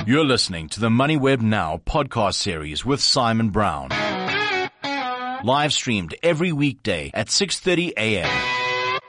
You're listening to the MoneyWeb Now podcast series with Simon Brown. Live streamed every weekday at 6:30 a.m.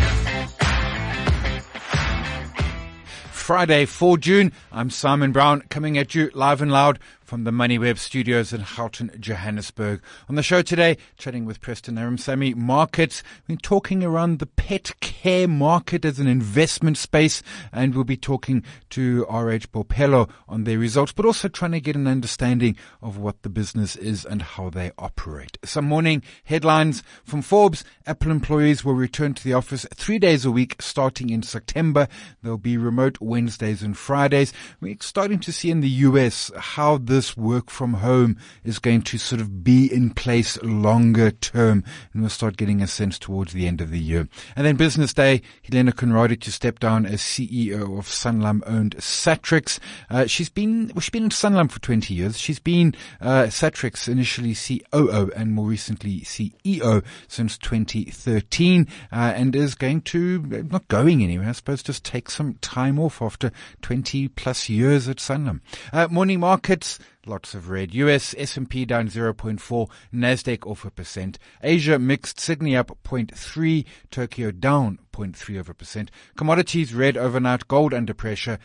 Friday, 4 June. I'm Simon Brown, coming at you live and loud from the MoneyWeb studios in Houghton, Johannesburg. On the show today, chatting with Preston Naramsamy, markets. We're talking around the pet care market as an investment space, and we'll be talking to RH Bophelo on their results, but also trying to get an understanding of what the business is and how they operate. Some morning headlines from Forbes. Apple employees will return to the office 3 days a week starting in September. There'll be remote Wednesdays and Fridays. We're starting to see in the US how this work from home is going to sort of be in place longer term, and we'll start getting a sense towards the end of the year. And then Business Day, Helena Conradi to step down as CEO of Sanlam-owned Satrix. She's been in Sanlam for 20 years. She's been Satrix initially COO and more recently CEO since 2013, and is going to, not going anywhere, I suppose, just take some time off after 20 plus years at Sanlam. Morning markets, lots of red. US S&P down 0.4, Nasdaq off 1%. Asia mixed, Sydney up 0.3, Tokyo down 0.3%. Commodities red overnight, gold under pressure,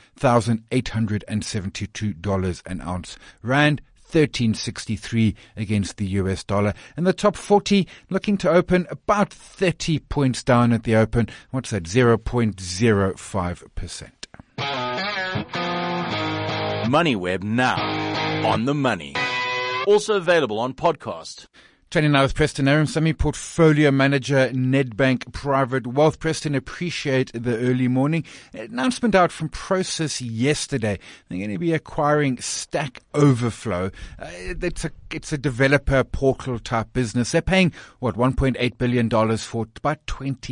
$1,872 an ounce. Rand 13.63 against the US dollar. And the top 40 looking to open about 30 points down at the open. What's that? 0.05%. MoneyWeb Now, on the money. Also available on podcast. Chatting now with Preston Naramsamy, Portfolio Manager, Nedbank Private Wealth. Preston, appreciate the early morning. Announcement out from Prosus yesterday. They're going to be acquiring Stack Overflow. It's a developer portal type business. They're paying, $1.8 billion for it, about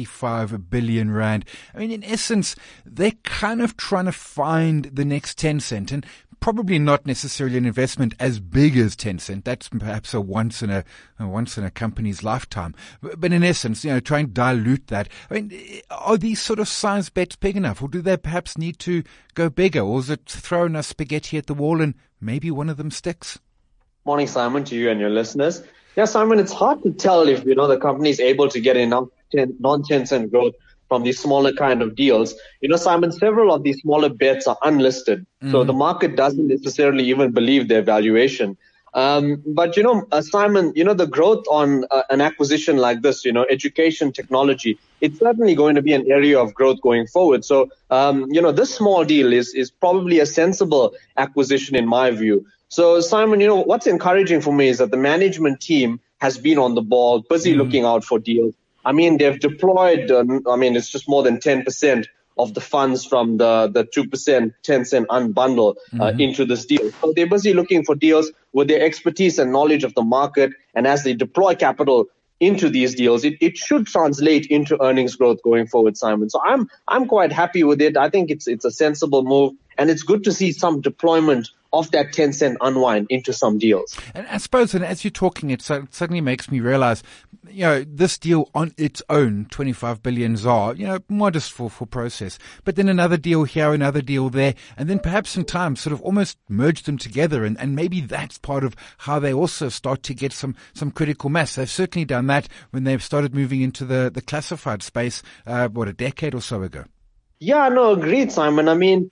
25 billion rand. I mean, in essence, they're kind of trying to find the next Tencent, and probably not necessarily an investment as big as Tencent. That's perhaps a once in a company's lifetime. But in essence, try and dilute that. I mean, are these sort of size bets big enough, or do they perhaps need to go bigger, or is it throwing a spaghetti at the wall and maybe one of them sticks? Morning, Simon, to you and your listeners. Yeah, Simon, it's hard to tell if, the company is able to get enough non-Tencent growth from these smaller kind of deals. Simon, several of these smaller bets are unlisted. Mm-hmm. So the market doesn't necessarily even believe their valuation. But Simon, the growth on an acquisition like this, education technology, it's certainly going to be an area of growth going forward. So, this small deal is probably a sensible acquisition in my view. So, Simon, what's encouraging for me is that the management team has been on the ball, busy looking out for deals. I mean, they've deployed, it's just more than 10% of the funds from the 2% Tencent unbundle into this deal. So they're busy looking for deals with their expertise and knowledge of the market. And as they deploy capital into these deals, it should translate into earnings growth going forward, Simon. So I'm quite happy with it. I think it's a sensible move, and it's good to see some deployment of that Tencent unwind into some deals. And I suppose, and as you're talking, it suddenly makes me realize, this deal on its own, 25 billion ZAR, modest for Prosus, but then another deal here, another deal there, and then perhaps in time sort of almost merge them together, and maybe that's part of how they also start to get some critical mass. They've certainly done that when they've started moving into the classified space, a decade or so ago. Yeah, no, agreed, Simon. I mean,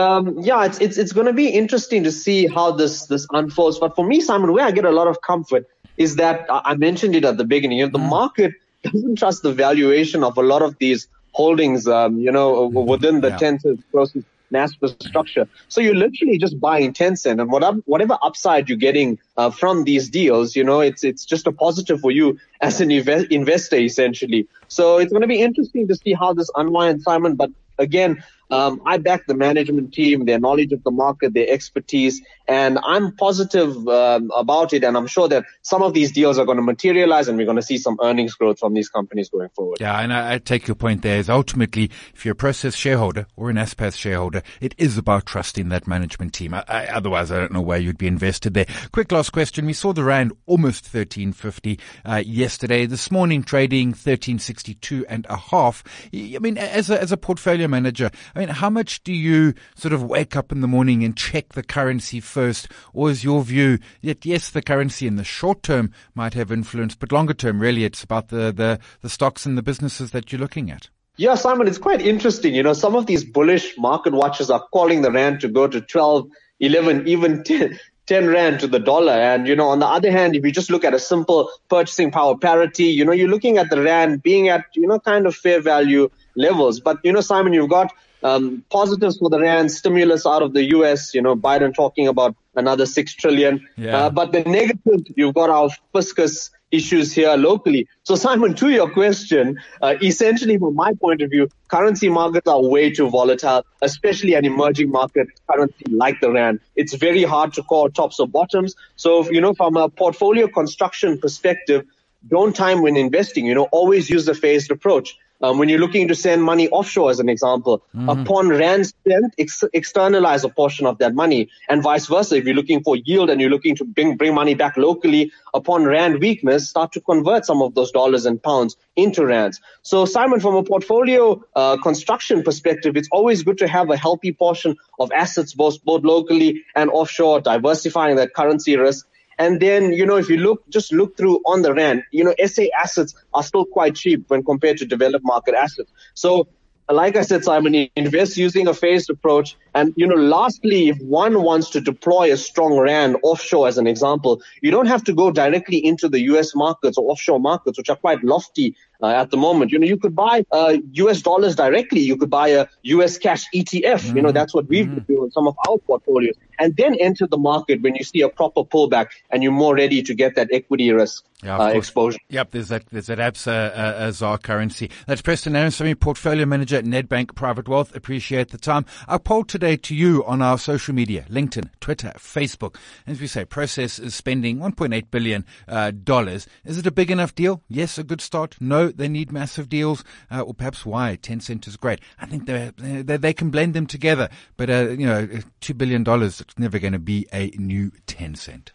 it's going to be interesting to see how this unfolds. But for me, Simon, where I get a lot of comfort is that I mentioned it at the beginning. The market doesn't trust the valuation of a lot of these holdings, within the Tencent Prosus Naspers structure. So you're literally just buying Tencent, and whatever upside you're getting from these deals, it's just a positive for you as an investor, essentially. So it's going to be interesting to see how this unwinds, Simon. But again, I back the management team, their knowledge of the market, their expertise, and I'm positive about it. And I'm sure that some of these deals are going to materialize, and we're going to see some earnings growth from these companies going forward. Yeah, and I take your point there. Is ultimately, if you're a Prosus shareholder or an Naspers shareholder, it is about trusting that management team. Otherwise, I don't know where you'd be invested there. Quick last question. We saw the Rand almost 13.50 yesterday. This morning trading 13.62 and a half. I mean, as a portfolio manager, I mean, how much do you sort of wake up in the morning and check the currency first? Or is your view that, yes, the currency in the short term might have influence, but longer term, really, it's about the stocks and the businesses that you're looking at? Yeah, Simon, it's quite interesting. Some of these bullish market watchers are calling the rand to go to 12, 11, even 10 rand to the dollar. And, on the other hand, if you just look at a simple purchasing power parity, you're looking at the rand being at, kind of fair value levels. But, Simon, you've got positives for the rand, stimulus out of the US, Biden talking about another 6 trillion. Yeah. But the negative, you've got our fiscus issues here locally. So, Simon, to your question, essentially from my point of view, currency markets are way too volatile, especially an emerging market currency like the rand. It's very hard to call tops or bottoms. So, from a portfolio construction perspective, don't time when investing, always use the phased approach. When you're looking to send money offshore, as an example, upon rand strength, externalize a portion of that money, and vice versa. If you're looking for yield and you're looking to bring money back locally, upon rand weakness, start to convert some of those dollars and pounds into rands. So, Simon, from a portfolio construction perspective, it's always good to have a healthy portion of assets, both locally and offshore, diversifying that currency risk. And then, if you look through on the rand, SA assets are still quite cheap when compared to developed market assets. So, like I said, Simon, invest using a phased approach. And, lastly, if one wants to deploy a strong rand offshore, as an example, you don't have to go directly into the US markets or offshore markets, which are quite lofty at the moment. You could buy US dollars directly. You could buy a US cash ETF. That's what we've been doing in some of our portfolios. And then enter the market when you see a proper pullback and you're more ready to get that equity risk exposure. Yep, there's that ABSA ZAR currency. That's Preston Armstrong, Portfolio Manager at Nedbank Private Wealth. Appreciate the time. Our poll today to you on our social media, LinkedIn, Twitter, Facebook. As we say, Process is spending $1.8 billion. Is it a big enough deal? Yes, a good start. No, they need massive deals. Or perhaps why? Tencent is great. I think they can blend them together. But, $2 billion, it's never going to be a new Tencent.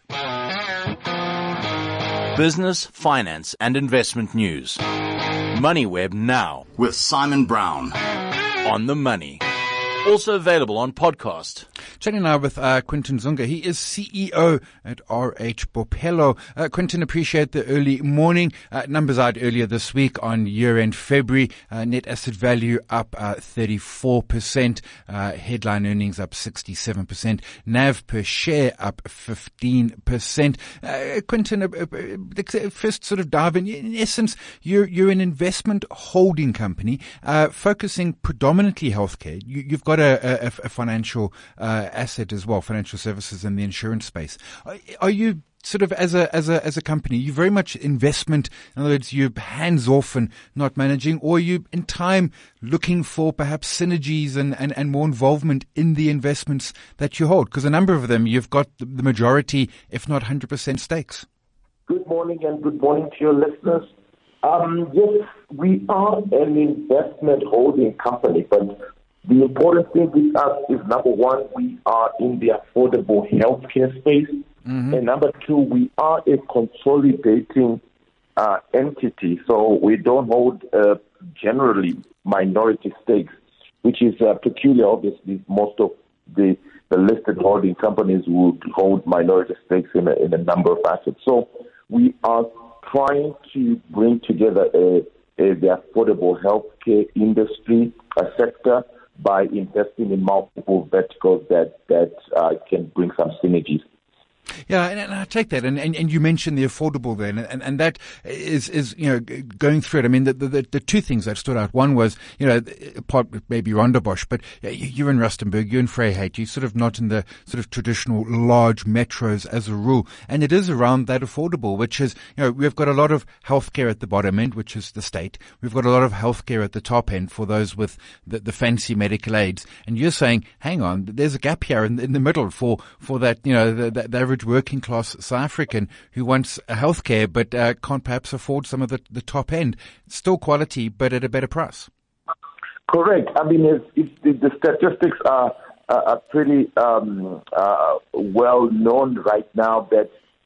Business, finance, and investment news. MoneyWeb Now with Simon Brown on the money. Also available on podcast. Chatting now with Quinton Zunga. He is CEO at RH Bophelo. Quinton, appreciate the early morning. Numbers out earlier this week on year-end February. Net asset value up 34%. Headline earnings up 67%. NAV per share up 15%. Quinton, first sort of dive in. In essence, you're an investment holding company focusing predominantly healthcare. You've got a financial asset as well, financial services in the insurance space. Are you sort of as a company, you very much investment, in other words, you're hands off and not managing, or are you in time looking for perhaps synergies and more involvement in the investments that you hold? Because a number of them, you've got the majority, if not 100% stakes. Good morning and good morning to your listeners. Yes, we are an investment holding company, but the important thing with us is, number one, we are in the affordable healthcare space. Mm-hmm. And number two, we are a consolidating entity. So we don't hold generally minority stakes, which is peculiar. Obviously, most of the listed holding companies would hold minority stakes in a number of assets. So we are trying to bring together the affordable healthcare industry, a sector, by investing in multiple verticals that can bring some synergies. Yeah, and I take that, and you mentioned the affordable there, and that is going through it. I mean, the two things that stood out. One was, apart maybe Rondebosch, but you're in Rustenburg, you're in Vryheid, you're sort of not in the sort of traditional large metros as a rule, and it is around that affordable, which is, we've got a lot of healthcare at the bottom end, which is the state. We've got a lot of healthcare at the top end for those with the fancy medical aids, and you're saying, hang on, there's a gap here in the middle for that, the average working class South African who wants healthcare but can't perhaps afford some of the top end. Still quality, but at a better price. Correct. I mean, the statistics are pretty well known right now that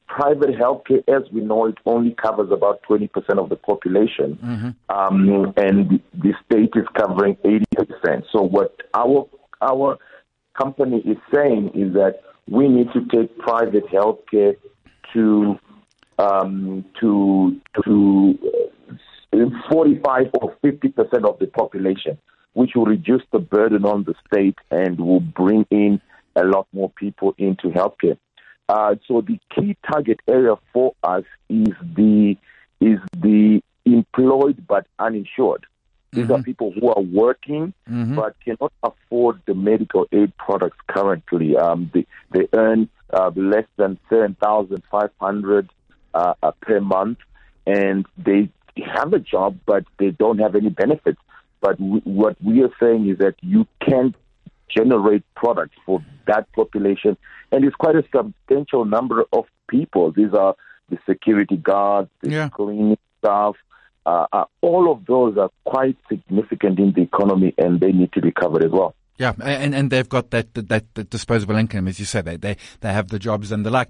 private healthcare, as we know, it only covers about 20% of the population, and the state is covering 80%. So what our company is saying is that we need to take private healthcare to 45 or 50% of the population, which will reduce the burden on the state and will bring in a lot more people into healthcare. So the key target area for us is the employed but uninsured. These are people who are working but cannot afford the medical aid products currently. They earn less than $7,500 per month, and they have a job, but they don't have any benefits. But what we are saying is that you can generate products for that population, and it's quite a substantial number of people. These are the security guards, the cleaning staff. All of those are quite significant in the economy, and they need to be covered as well. Yeah, and they've got that disposable income, as you say. They have the jobs and the like.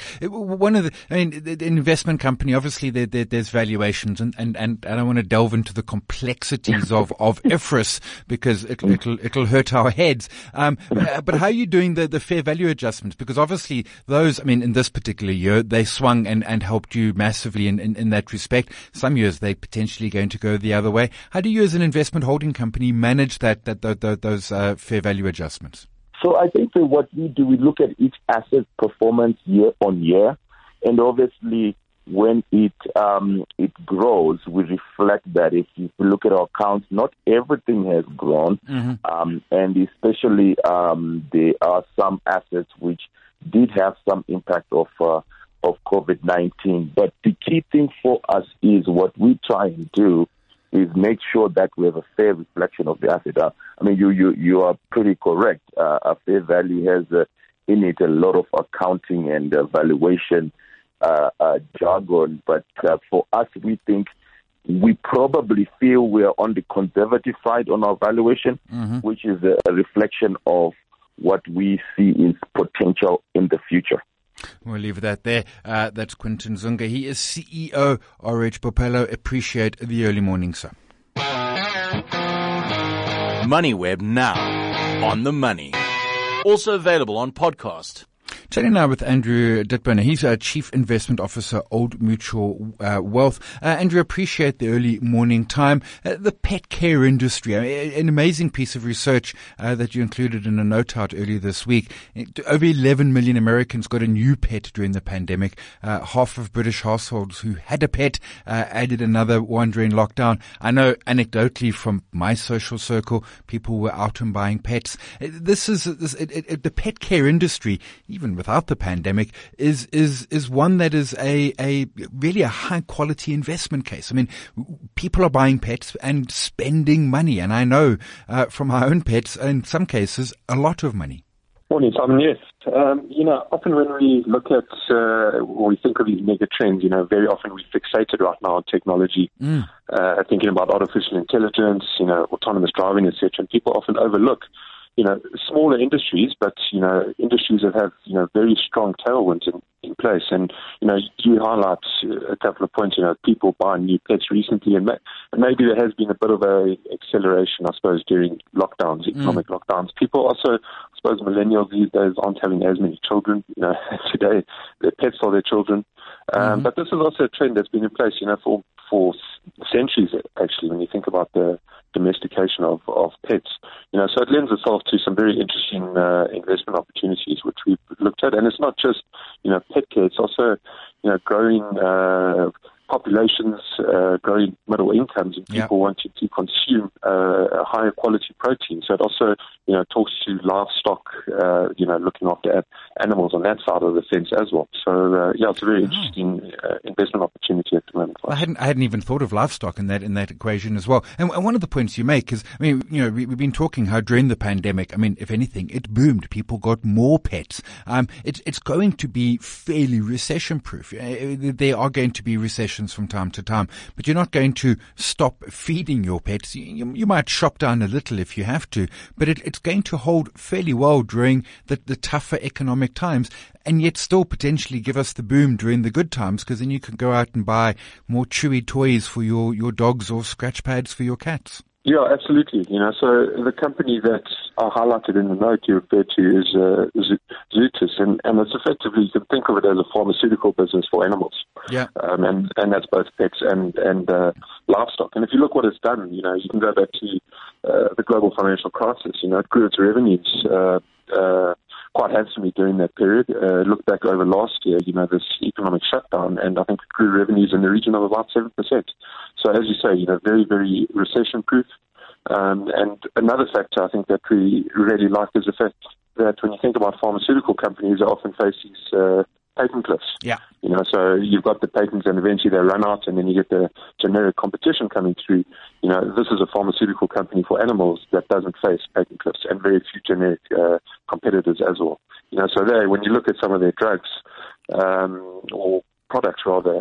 The investment company, obviously there's valuations, and I don't want to delve into the complexities of IFRS because it'll hurt our heads. But how are you doing the fair value adjustments? Because obviously those, in this particular year, they swung and helped you massively in that respect. Some years they potentially going to go the other way. How do you, as an investment holding company, manage those fair value adjustments? So I think that what we do, we look at each asset's performance year on year, and obviously when it grows, we reflect that. If you look at our accounts, not everything has grown, and especially there are some assets which did have some impact of COVID-19. But the key thing for us is what we try and do is make sure that we have a fair reflection of the asset. You are pretty correct. A fair value has in it a lot of accounting and valuation jargon. But for us, we think we probably feel we are on the conservative side on our valuation, which is a reflection of what we see is potential in the future. We'll leave that there. That's Quinton Zunga. He is CEO, RH Bophelo. Appreciate the early morning, sir. MoneyWeb now on the money. Also available on podcast. Chatting now with Andrew Ditboner. He's a Chief Investment Officer, Old Mutual Wealth. Andrew, appreciate the early morning time. The pet care industry, an amazing piece of research that you included in a note out earlier this week. Over 11 million Americans got a new pet during the pandemic. Half of British households who had a pet added another one during lockdown. I know anecdotally from my social circle, people were out and buying pets. The pet care industry, even without the pandemic, is one that is a really a high quality investment case. People are buying pets and spending money, and I know from our own pets, in some cases, a lot of money. Morning, Simon. Yes. Often when we look at or we think of these mega trends, very often we're fixated right now on technology, thinking about artificial intelligence, autonomous driving, etc. And people often overlook smaller industries, but, industries that have, very strong tailwinds in place. And, you highlight a couple of points, people buying new pets recently, and maybe there has been a bit of a acceleration, I suppose, during lockdowns, economic lockdowns. People also, I suppose, millennials these days aren't having as many children, today their pets are their children. But this is also a trend that's been in place, for centuries, actually, when you think about the domestication of pets. So it lends itself to some very interesting investment opportunities, which we've looked at. And it's not just, pet care, it's also, growing populations, growing middle incomes, and people wanting to consume a higher quality protein. So it also, talks to livestock, looking after animals on that side of the fence as well. So, it's a very interesting investment opportunity at the moment. I hadn't even thought of livestock in that equation as well. And one of the points you make is, we've been talking how during the pandemic, if anything, it boomed. People got more pets. It's going to be fairly recession-proof. There are going to be recessions promotions from time to time, but you're not going to stop feeding your pets. You might shop down a little if you have to, but it's going to hold fairly well during the tougher economic times, and yet still potentially give us the boom during the good times, because then you can go out and buy more chewy toys for your dogs or scratch pads for your cats. Yeah, absolutely. So the company that I highlighted in the note you referred to is Zootis, and it's effectively, you can think of it as a pharmaceutical business for animals. Yeah. And that's both pets and livestock. And if you look what it's done, you can go back to the global financial crisis. It grew its revenues quite handsomely during that period. Look back over last year, this economic shutdown, and I think it grew revenues in the region of about 7%. So as you say, very, very recession-proof. And another factor I think that we really like is the fact that when you think about pharmaceutical companies, they often face these patent cliffs. Yeah. So you've got the patents and eventually they run out and then you get the generic competition coming through. This is a pharmaceutical company for animals that doesn't face patent cliffs and very few generic competitors as well. So there, when you look at some of their drugs, or products rather,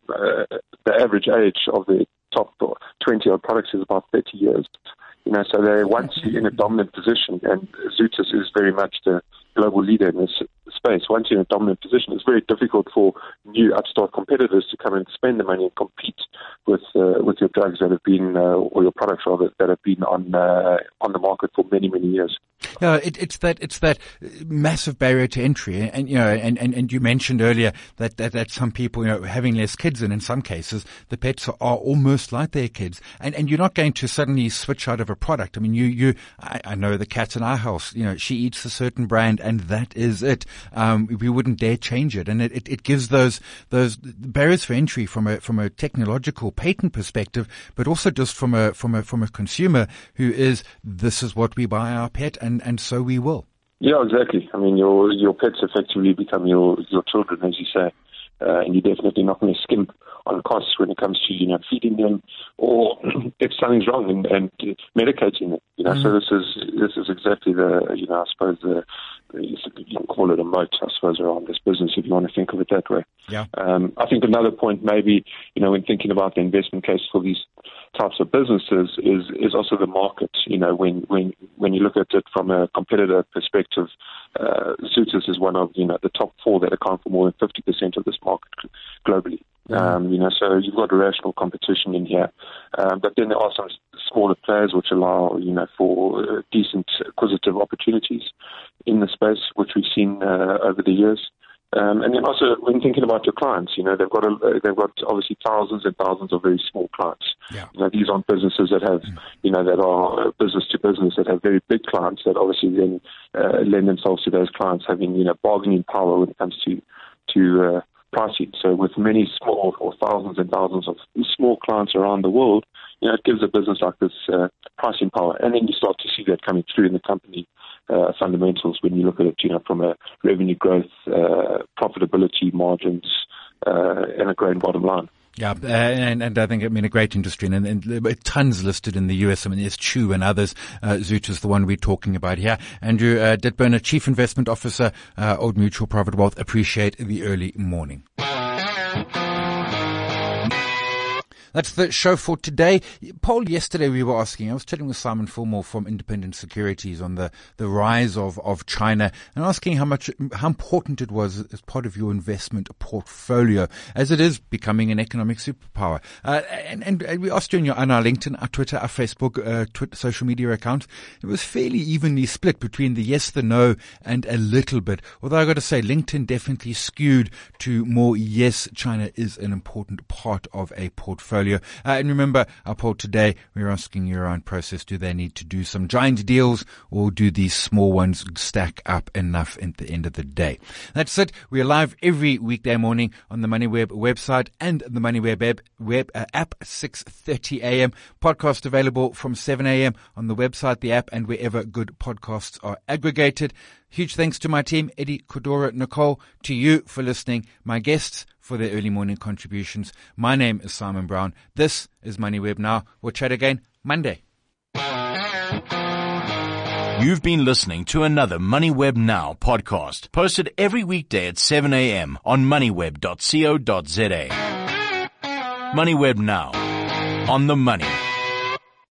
the average age of the top 20 odd products is about 30 years. So they're once in a dominant position, and Zootis is very much the global leader in this space. Once you're in a dominant position, it's very difficult for new upstart competitors to come and spend the money and compete with your drugs that have been, or your products rather, that have been on the market for many, many years. Yeah, it's that massive barrier to entry, and you mentioned earlier that some people having less kids, and in some cases the pets are almost like their kids, and you're not going to suddenly switch out of a product. I mean, I know the cat in our house. She eats a certain brand, and that is it. We wouldn't dare change it, and it gives those barriers for entry from a technological patent perspective, but also just from a consumer who is, this is what we buy our pet, and so we will. Yeah, exactly. I mean, your pets effectively become your children, as you say, and you're definitely not going to skimp on costs when it comes to feeding them, or if something's wrong and medicating them. So this is exactly I suppose you can call it a moat, I suppose, around this business if you want to think of it that way. Yeah. I think another point maybe, when thinking about the investment case for these types of businesses is also the market. When you look at it from a competitor perspective, Zootis is one of the top 4 that account for more than 50% of this market globally. So you've got rational competition in here, but then there are some smaller players which allow for decent acquisitive opportunities in the space, which we've seen over the years. And then also when thinking about your clients, they've got obviously thousands and thousands of very small clients. Yeah. These aren't businesses that have that are business to business, that have very big clients that obviously then lend themselves to those clients having bargaining power when it comes to pricing. So with many small or thousands and thousands of small clients around the world, it gives a business like this pricing power, and then you start to see that coming through in the company fundamentals when you look at it, from a revenue growth, profitability, margins, and a growing bottom line. Yeah, and I think, a great industry, and tons listed in the US. There's Chew and others. Zootis, the one we're talking about here. Andrew Ditburner, Chief Investment Officer, Old Mutual Private Wealth. Appreciate the early morning. That's the show for today. Poll yesterday we were asking, I was chatting with Simon Fillmore from Independent Securities on the rise of China, and asking how important it was as part of your investment portfolio, as it is becoming an economic superpower. And we asked you on our LinkedIn, our Twitter, our Facebook, social media accounts. It was fairly evenly split between the yes, the no, and a little bit. Although I got to say, LinkedIn definitely skewed to more yes, China is an important part of a portfolio. And remember, our poll today, we're asking you around process. Do they need to do some giant deals, or do these small ones stack up enough at the end of the day? That's it. We're live every weekday morning on the MoneyWeb website and the MoneyWeb app, 6:30 a.m. Podcast available from 7 a.m. on the website, the app, and wherever good podcasts are aggregated. Huge thanks to my team, Eddie, Kodora, Nicole, to you for listening, my guests for their early morning contributions. My name is Simon Brown. This is MoneyWeb Now. We'll chat again Monday. You've been listening to another MoneyWeb Now podcast, posted every weekday at 7 a.m. on moneyweb.co.za. MoneyWeb Now. On the money.